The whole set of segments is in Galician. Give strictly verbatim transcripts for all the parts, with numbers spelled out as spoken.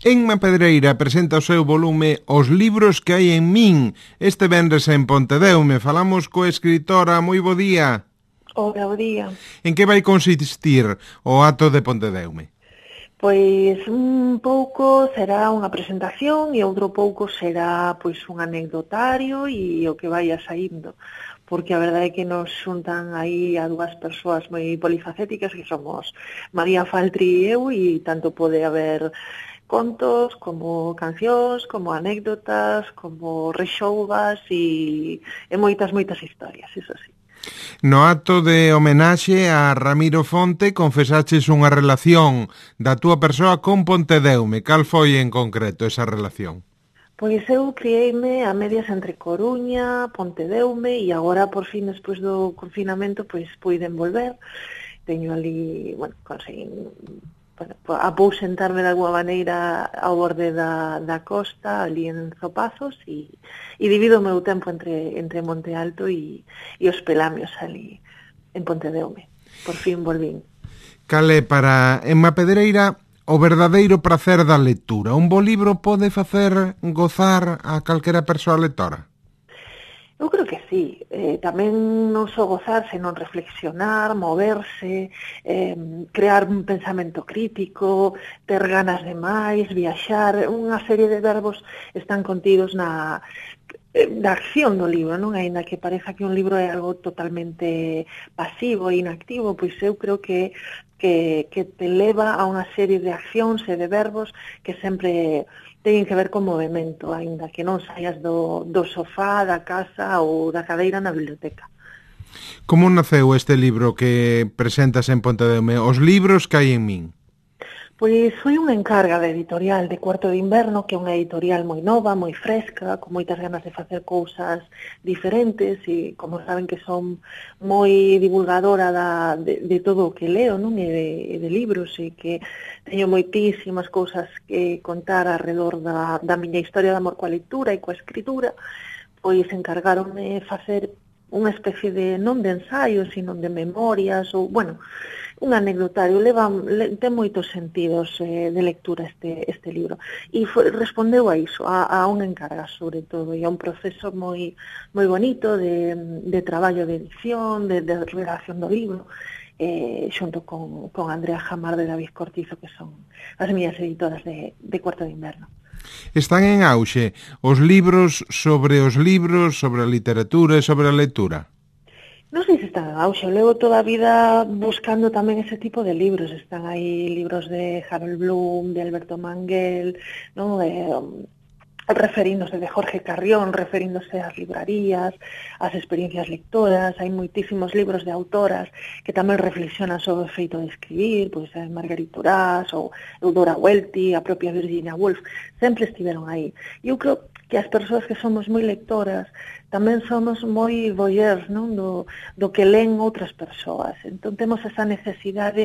Enma Pedreira presenta o seu volume Os libros que hai en min. Este venres en Pontedeume. Falamos coa escritora. Moi bo día. Hola, bo día. En que vai consistir o acto de Pontedeume? Pois un pouco será unha presentación e outro pouco será pois un anecdotario e o que vaya saindo, porque a verdade é que nos xuntan aí a dúas persoas moi polifacéticas que somos María Faltri e eu, e tanto pode haber contos, como cancións, como anécdotas, como rexoubas e, e moitas, moitas historias, iso sí. No acto de homenaxe a Ramiro Fonte confesaches unha relación da túa persoa con Pontedeume. Cal foi en concreto esa relación? Pois eu criei-me a medias entre Coruña, Pontedeume e agora por fin despois do confinamento pois puiden volver. Teño ali, bueno, conseguín bueno, aposentarme de alguma maneira ao borde da, da costa, ali en Zopazos, e, e divido o meu tempo entre, entre Monte Alto e, e os Pelamios ali en Pontedeume. Por fin volvín. Cale para Enma Pedreira o verdadeiro prazer da lectura? Un bo libro pode facer gozar a calquera persoa lectora? Eu creo que sí, eh, tamén non só gozar, senón reflexionar, moverse, eh, crear un pensamento crítico, ter ganas de máis, viaxar, unha serie de verbos están contidos na, na acción do libro, non? Aínda que pareza que un libro é algo totalmente pasivo e inactivo, pois eu creo que, que, que te leva a unha serie de accións e de verbos que sempre teñen que ver con movimento, aínda que non saias do, do sofá, da casa ou da cadeira na biblioteca. Como naceu este libro que presentas en Pontedeume, Os libros que hai en min? Pois foi unha encarga da editorial de Cuarto de Inverno, que é unha editorial moi nova, moi fresca, con moitas ganas de facer cousas diferentes, e como saben que son moi divulgadora da, de, de todo o que leo, non? E de, e de libros, e que teño moitísimas cousas que contar alrededor da, da miña historia de amor coa lectura e coa escritura, pois encargaronme facer unha especie de, non de ensaio, sino de memorias, ou, bueno, un anecdotario, leva, le, ten moitos sentidos eh, de lectura este, este libro. E foi, respondeu a iso, a, a unha encarga, sobre todo, e a un proceso moi moi bonito de, de traballo de edición, de, de redacción do libro, eh, xunto con, con Andrea Jamar de David Cortizo, que son as miñas editoras de, de Cuarto de Inverno. Están en auxe os libros sobre os libros, sobre a literatura e sobre a lectura? Non sei se están en auxe, eu levo toda a vida buscando tamén ese tipo de libros. Están aí libros de Harold Bloom, de Alberto Manguel, non? Eh, referíndose de Jorge Carrión, referíndose ás librarías, ás experiencias lectoras. Hai moitísimos libros de autoras que tamén reflexionan sobre o feito de escribir, pois é Marguerite Duras ou Eudora Welty, a propia Virginia Woolf, sempre estiveron aí. E eu creo que as persoas que somos moi lectoras tamén somos moi voyeurs, non? Do, do que len outras persoas. Entón temos esa necesidade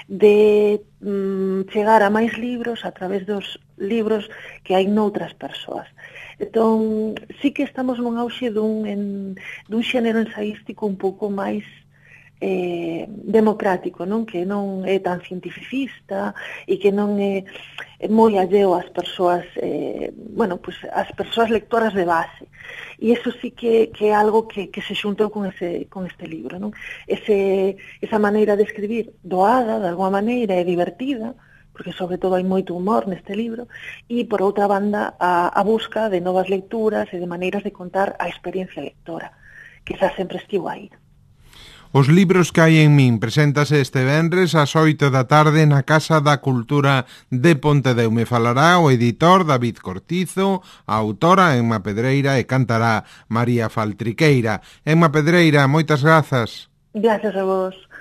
de mm, chegar a máis libros a través dos libros que hai noutras persoas. Entón, sí que estamos nun auxe dun, en, dun xénero ensaístico un pouco máis eh, democrático, non? Que non é tan cientificista e que non é, é moi alleo ás persoas, eh, bueno, pues as persoas lectoras de base. E iso sí que, que é algo que, que se xuntou con, ese, con este libro, non? Ese, esa maneira de escribir doada, de alguma maneira, e divertida, porque sobre todo hai moito humor neste libro, e por outra banda a, a busca de novas lecturas e de maneiras de contar a experiencia lectora, que xa sempre estivo aí. Os libros que hai en min preséntase este venres ás oito da tarde na Casa da Cultura de Pontedeume. Falará o editor David Cortizo, a autora Enma Pedreira e cantará María Faltriqueira. Enma Pedreira, moitas grazas. Gracias a vos.